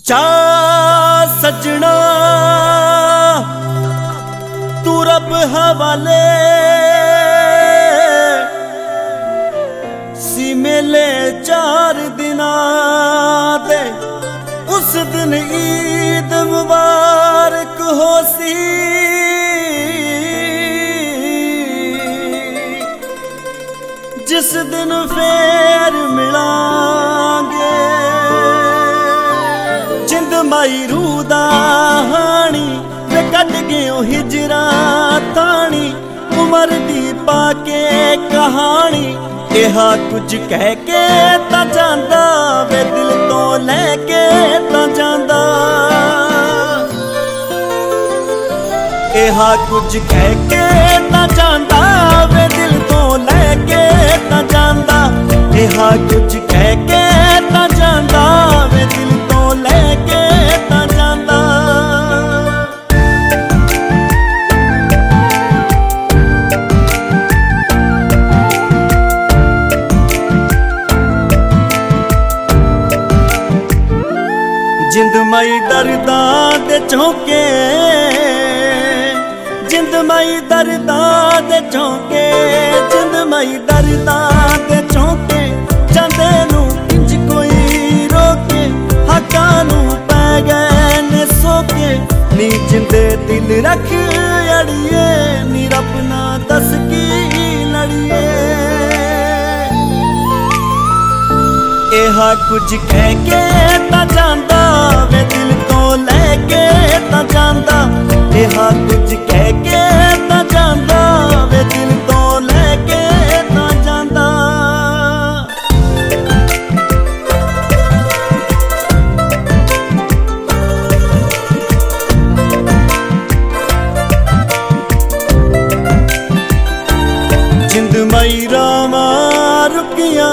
चा सजना तू रब हवाले सी मेले 4 दिना दे उस दिन ईद मुबारक हो सी जिस दिन फेर मिलांगे जिंद माई रूह दा हानी वे कट गयो हिजरा तानी उमर दी पाके कहानी इहा कुछ कह के ता जांदा वे दिल तो लेके ता जांदा इहा कुछ कह के ता जांदा वे दिल तो लेके ता जांदा इहा कुछ कह के ता जांदा वे दिल तो लेके ता जांदा जिंद मई दर्दां दे झोंके जिंद मई दर्दां दे झोंके जिंद मई दर्दां दे झोंके जांदे नू इंज कोई रोके हक्कां नू पै गए ने सोके नी जिंदे दिल रख अड़िए नी रब ना दस की लड़िए इहा कुछ कह के ता जांदा वे दिल तो लेके ता जांदा इहा कुछ कह के ता जांदा वे दिल तो लेके ता जांदा जिंद मई रामा रुकिया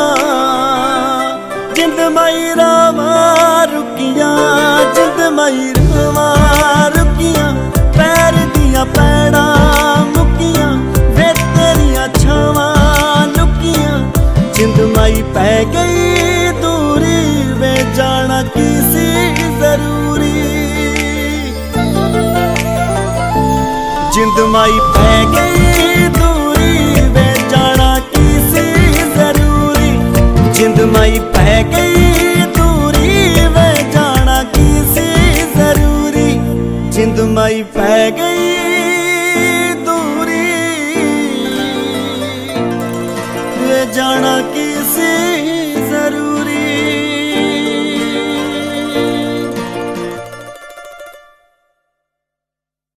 जिंद मई रामा रुकिया जिंद मई रामा रुकिया पैर दिया पैड़ा मुकिया वे तेरिया छावां लुकिया जिंद मई पै गई दूरी वे जाना किसी जरूरी जिंद मई पै गई दूरी वे जाना किसी जरूरी जिंद मई पै गई दूरी वे जाना किसी जरूरी जिंद मई पै गई दूरी वे जाना